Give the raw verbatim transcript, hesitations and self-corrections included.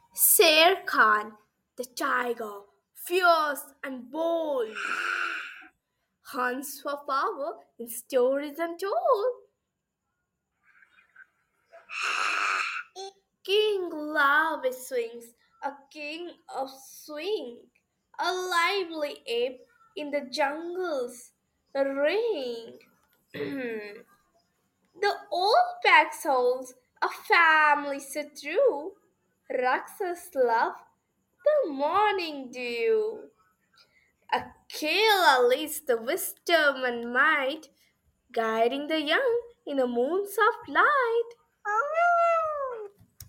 Sher Khan, the tiger, fierce and bold, hunts for power in stories untold. King Lava swings, a king of swing, a lively ape in the jungle's ring. The old pack souls, a family so true, Raksas love the morning dew. Akela leads the wisdom and might, guiding the young in a moon's soft light.